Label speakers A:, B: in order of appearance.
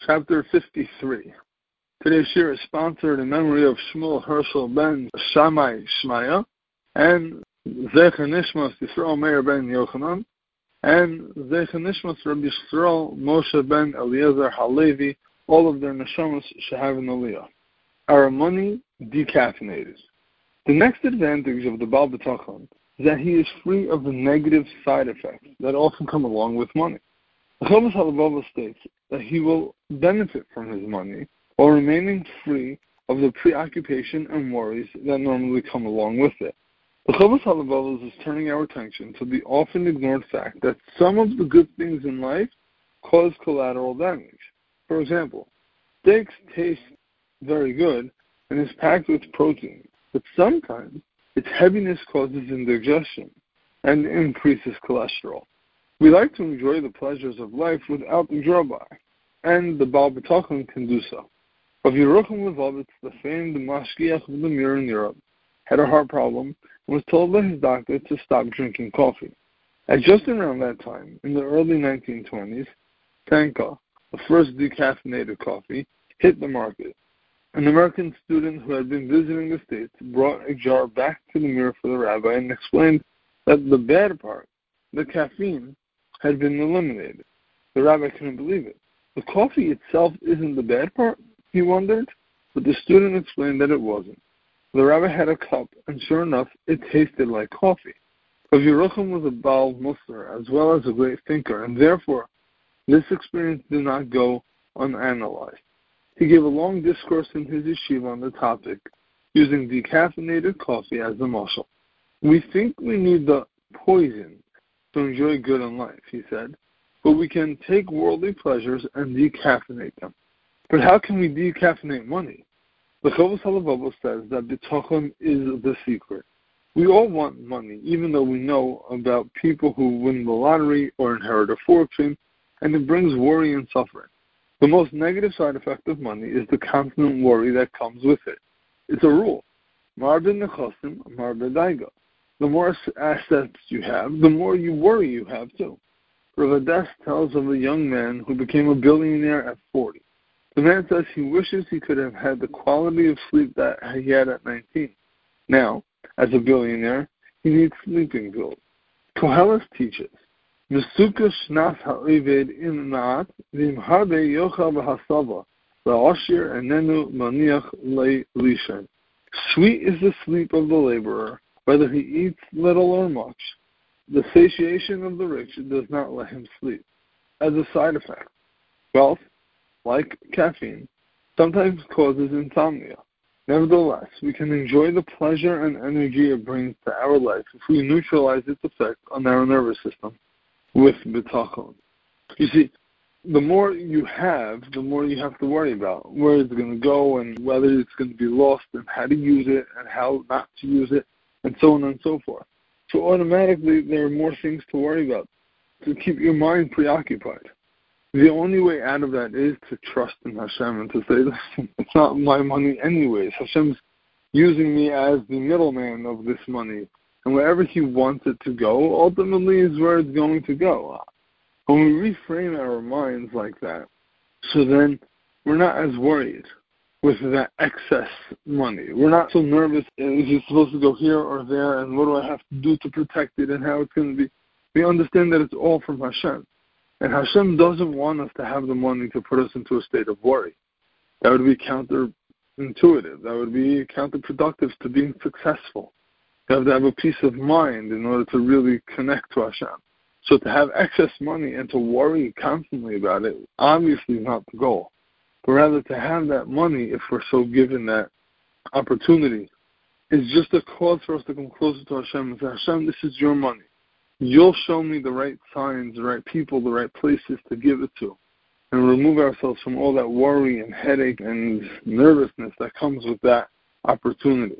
A: Chapter 53. Today's shir is sponsored in memory of Shmuel Herschel ben Shammai Shmaya and Zecher Nishmas Yisrael Meir ben Yochanan and Zecher Nishmas Rabbi Yisrael Moshe ben Eliezer Halevi, all of their neshamas shehav in aliyah. Our money decaffeinated. The next advantage of the Baal B'tachon is that he is free of the negative side effects that often come along with money. The Chovos HaLevavos states that he will benefit from his money while remaining free of the preoccupation and worries that normally come along with it. The Chovos HaLevavos is turning our attention to the often ignored fact that some of the good things in life cause collateral damage. For example, steaks taste very good and is packed with protein, but sometimes its heaviness causes indigestion and increases cholesterol. We like to enjoy the pleasures of life without the drawback, and the Baal B'tachon can do so. Rav Yerucham Levovitz, the famed mashgiach of the Mir in Europe, had a heart problem and was told by his doctor to stop drinking coffee. At just around that time, in the early 1920s, Tanka, the first decaffeinated coffee, hit the market. An American student who had been visiting the States brought a jar back to the Mir for the rabbi and explained that the bad part, the caffeine, had been eliminated. The rabbi couldn't believe it. The coffee itself isn't the bad part, he wondered, but the student explained that it wasn't. The rabbi had a cup, and sure enough, it tasted like coffee. Rav Yerucham was a Baal Musar as well as a great thinker, and therefore, this experience did not go unanalyzed. He gave a long discourse in his yeshiva on the topic, using decaffeinated coffee as the mashal. We think we need the poison to enjoy good in life, he said, but we can take worldly pleasures and decaffeinate them. But how can we decaffeinate money? The Chovos HaLevavos says that B'tachon is the secret. We all want money, even though we know about people who win the lottery or inherit a fortune, and it brings worry and suffering. The most negative side effect of money is the constant worry that comes with it. It's a rule. Mar b'nechosim, mar b'daiga. The more assets you have, the more you worry you have too. Rav Ades tells of a young man who became a billionaire at 40. The man says he wishes he could have had the quality of sleep that he had at 19. Now, as a billionaire, he needs sleeping pills. Koheles teaches, Mesuka shnas ha'ived im na'at v'im harbe yochal v'hasava v'ashir enenu maniach le'lishan. Sweet is the sleep of the laborer, whether he eats little or much. The satiation of the rich does not let him sleep. As a side effect, wealth, like caffeine, sometimes causes insomnia. Nevertheless, we can enjoy the pleasure and energy it brings to our life if we neutralize its effect on our nervous system with B'tachon. You see, the more you have, the more you have to worry about where it's going to go and whether it's going to be lost and how to use it and how not to use it, and so on and so forth. So automatically, there are more things to worry about, to keep your mind preoccupied. The only way out of that is to trust in Hashem and to say, listen, it's not my money anyways. Hashem's using me as the middleman of this money. And wherever He wants it to go, ultimately is where it's going to go. When we reframe our minds like that, so then we're not as worried with that excess money. We're not so nervous, is it supposed to go here or there, and what do I have to do to protect it, and how it's going to be. We understand that it's all from Hashem. And Hashem doesn't want us to have the money to put us into a state of worry. That would be counterintuitive. That would be counterproductive to being successful. You have to have a peace of mind in order to really connect to Hashem. So to have excess money and to worry constantly about it, obviously is not the goal. But rather to have that money, if we're so given that opportunity, is just a cause for us to come closer to Hashem and say, Hashem, this is your money. You'll show me the right signs, the right people, the right places to give it to, and remove ourselves from all that worry and headache and nervousness that comes with that opportunity.